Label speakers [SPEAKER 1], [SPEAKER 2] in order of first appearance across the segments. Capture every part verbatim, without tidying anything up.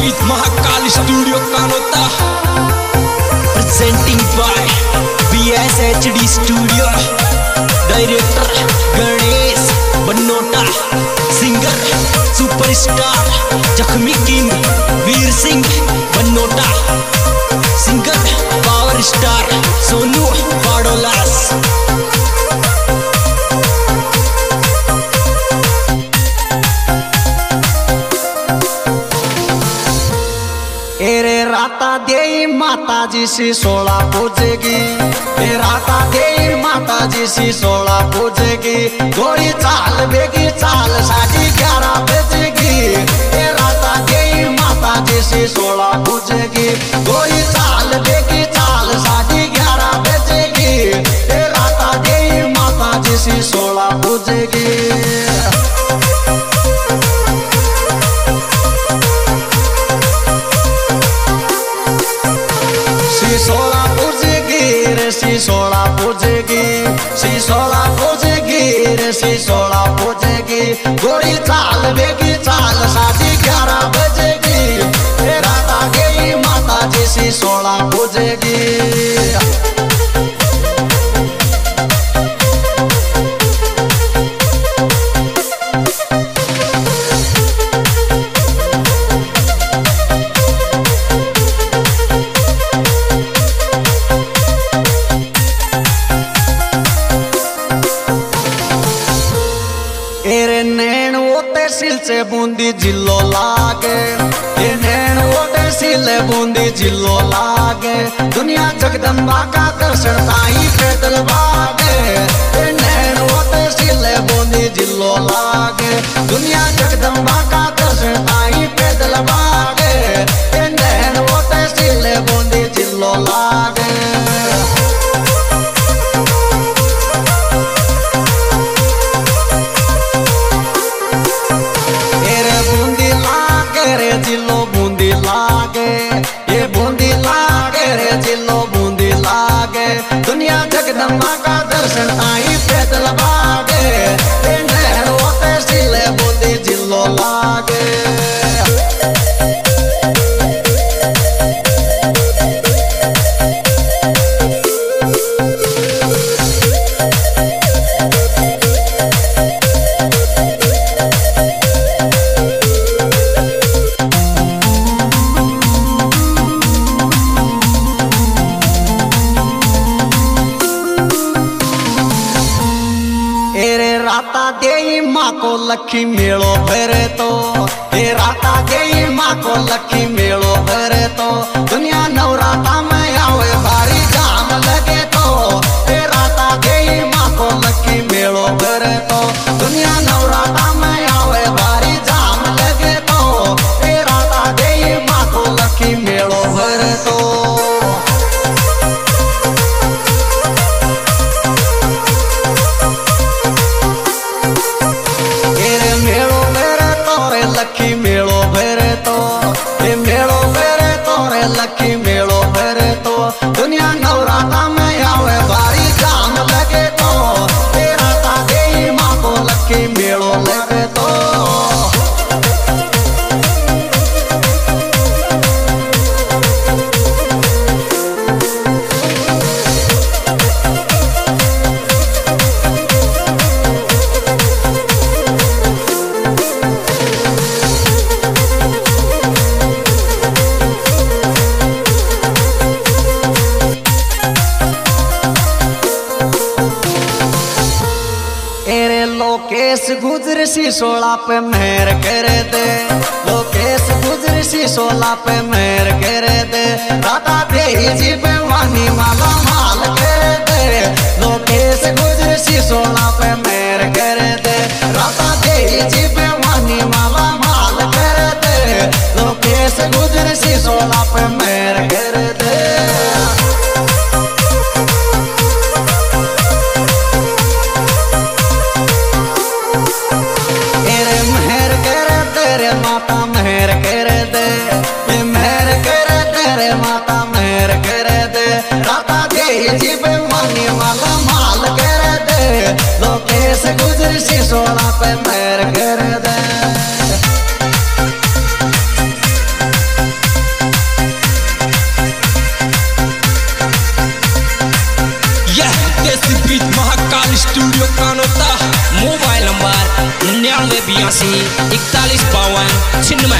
[SPEAKER 1] with Mahakal Studio Kanota, presenting by B S H D Studio, Director Ganesh Banota, Singer Superstar Jakhmi King Veer Singh Banota, Singer Power Star Sonu Padolas.
[SPEAKER 2] एरे राता दे माता जी सी सोला पूजेगी, ए राता दे माता जी सी सोला पूजेगी, गोरी चाल बेगी चाल साढ़े ग्यारह बजेगी। ए राता दे माता जी सी सोला पूजेगी, गोरी चाल बेगी चाल साढ़े ग्यारह बजेगी। ए राता दे माता जी सी सोला पूजेगी। सोला पूजेगी रे सी सोला पूजेगी, सी सोला पूजेगी रे सी सोला पूजेगी, गोरी चाल बेगी चाल साढ़े ग्यारह बजेगी। ए राता गई माता जी सी सोला पूजेगी। सिलचे बूंदी जिलो लागे, ये नैन ओटे सिले बूंदी जिलो लागे, दुनिया जगदम्बा का दर्शन ताई पैदल भागे। ये नैन ओटे सिले बूंदी जिलो लागे, दुनिया जगदम्बा का दर्शन ताई पैदल भागे। ये नैन ओटे सिले बूंदी जिलो लागे। जिलो बूंदी लागे, ये बूंदी लागे रे जिलो बूंदी लागे, दुनिया जगदम्बा का दर्शन आई पैदल भागे। ये नहर होते सिले बूंदी जिलो लागे। राता दे माँ को लखी मेलो भरे तो, ये राता दे माँ को लखी मेलो भरे तो, दुनिया नवराता में आवे भारी जाम लगे तो। ये राता दे माँ को लखी मेलो भरे तो, दुनिया नवराता में आवे भारी जाम लगे तो। ये राता दे माँ को लखी मेलो भरे तो। लखी मेलो भरे तो, ये मेलो भरे तो रे लखी मेलो भरे तो, दुनिया नवराता में आवे भारी जाम लगे तो। ये राता दे माँ को लखी मेलो लगे तो। लोकेश गुजर सी सोला पे मेहर करे दे, लोकेश गुजर सी सोला पे मेहर करे दे, राता दे जी पे वानी माला माल करे दे। लोकेश गुजर सी सोला पे मेहर करे दे, राता दे जी पे वानी माला माल करे दे। लोकेश गुजर सी सोला पे मेहर करे दे। माता मेहर करे दे, ये मेहर करे तेरे माता मेहर करे दे, राता दे जी पे मानी माला माल करे दे। लोकेश गुजर सी सोला पे मेहर करे दे।
[SPEAKER 1] बयासी इकतालीस बावन छिन्नवे।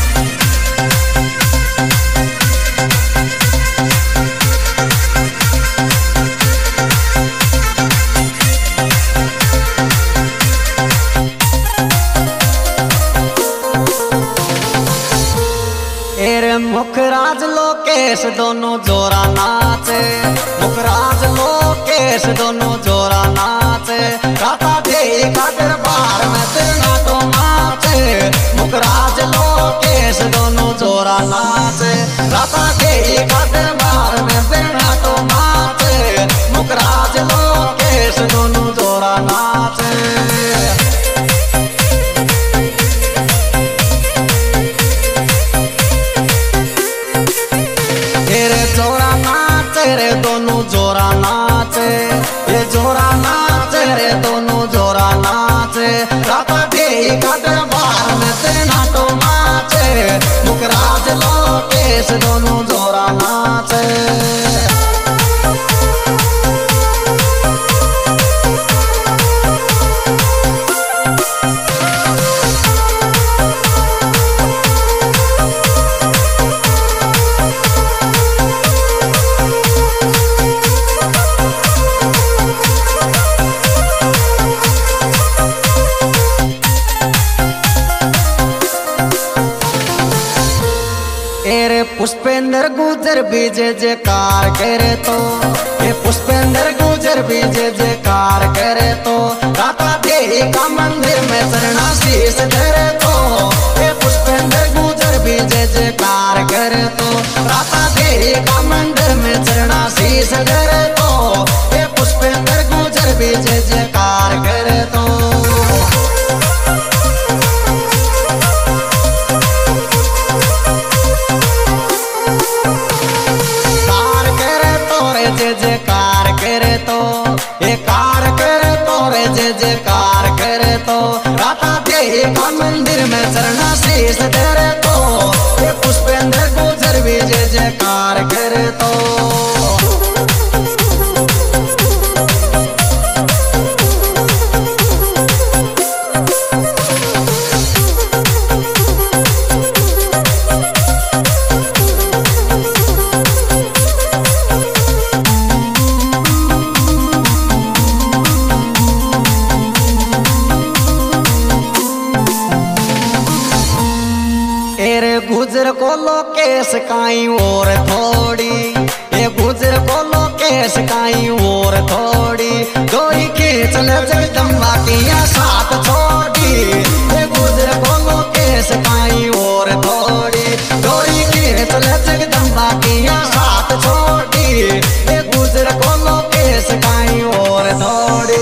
[SPEAKER 2] मुखराज लोकेश दोनों जोरा नाचे, मुखराज लोकेश दोनों जोरा नाचे, राता दे का दरबार में तेना तो नाचे। मुखराज लोकेश दोनों जोरा नाचे, राता दे का दरबार में तेना तो नाचे। मुखराज लोकेश दोनों जोरा नाचे। रे दोनों जोरा नाचे, ये जोरा नाचे रे दोनों जोरा नाचे, राता दे का दरबार में तेना तो नाचे। मुखराज लोकेश दोनों जोरा नाचे। पुष्पेंद्र गुजर भी जय जयकार करे तो, ये पुष्पेंद्र गुजर भी जय जयकार करे तो, राता देवी का मंदिर में चरणा शीश धरे तो। ये पुष्पेंद्र गुजर भी जय जयकार करे तो, राता देवी का मंदिर में चरणा शीश धरे तो। ये पुष्पेंद्र गुजर भी जय जयकार करे तो। जयकार करे तो, ये कार करे तो रे जय जयकार करे तो, राता देवी का मंदिर में चरणा शीश धरे तो। ये पुष्पेंद्र गुजर भी जय जयकार करे तो। गुजर को लोकेश काई और थोड़ी, ये गुजर को लोकेश काई और थोड़ी, डोरी खींच ले जगदम्बा की साथ छोड़ी। ये गुजर को लोकेश काई और थोड़ी, डोरी खींच ले जगदम्बा की साथ छोड़ी। ये गुजर को लोकेश काई और थोड़ी।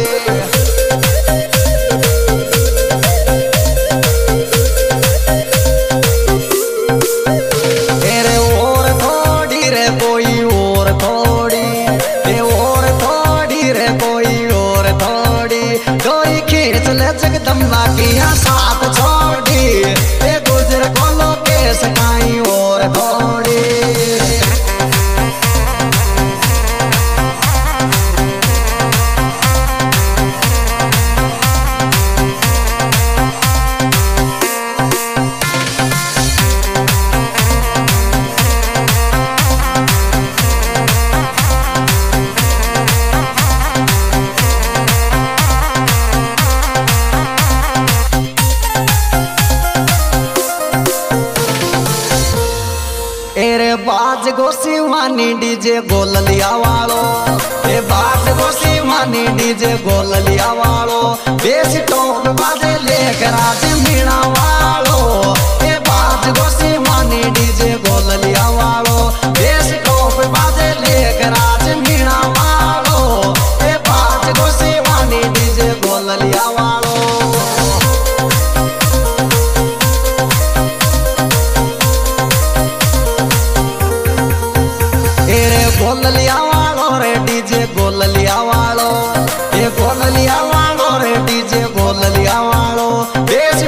[SPEAKER 2] जगदम्बा की साथ छोड़ी, ये गुजर को लोकेश काई और थोड़ी। बाज गो शिवानी डीजे गोल लिया वालो, ये बाज गो शिवानी डीजे गोल लिया वालो, बेस टोप बाजे लेकर आज मीणा वालो। ये बाज गो शिवानी डीजे गोल लिया वालो, बेस टोप बाजे लेकर आज मीणा वालो। ये बाज गो शिवानी डीजे गोल लिया वालो। गोल लिया वालो रे डीजे गोल लिया वालो, ये गोल लिया वालो रे डीजे गोल लिया वालो, बेस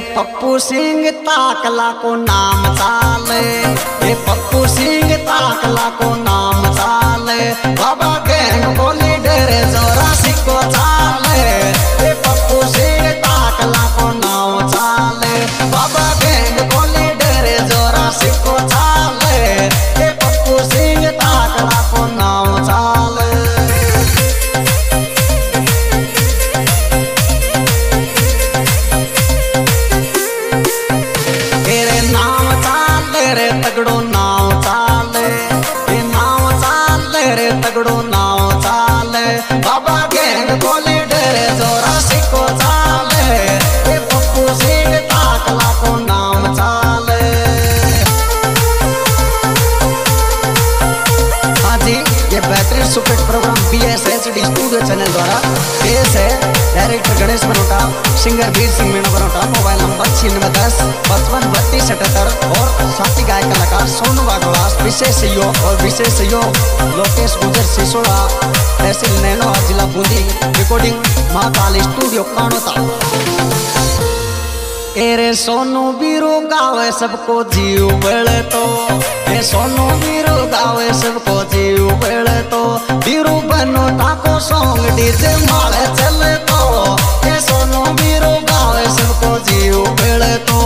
[SPEAKER 2] पप्पू सिंह ताकला को नाम चाले, ये पप्पू सिंह ताकला को नाम चाले, बाबा गैंग को लीडर चौरासी को चाले, ये पप्पू सिंह ताकला को नाम चाले, बाबा गैंग को लीडर चौरासी को चाले, ये पप्पू सिंह ताकला को नाम चाले। तगड़ो नाव चाले, ये नाव चाले रे तगड़ो नाव चाले, बाबा गैंग को लीडर चौरासी को चाले, ये पप्पू सिंह ताकला को नाम चाले। हाँ जी, ये बेहतरीन super program B S H D studio channel द्वारा पेश है। Director Ganesh Banota, singer Veer Singh Meena Banota, mobile number छियानवे दस पचपन बत्तीस अठहत्तर और साथी गायक कलाकार सोनू वाघवास, विशेष सहयोग और विशेष सहयोग लोकेश गुजर सिसोड़ा, तहसील नैनो जिला बूंदी, रिकॉर्डिंग महाकाल स्टूडियो कानोता। एरे सोनू बीरू गावे सबको जीव बेले तो, ए सोनू बीरू गावे सबको जीव बेले तो, बीरू बनोटा को सॉन्ग डीजे माले चले तो, ए सोनू बीरू गावे सबको जीव बेले तो।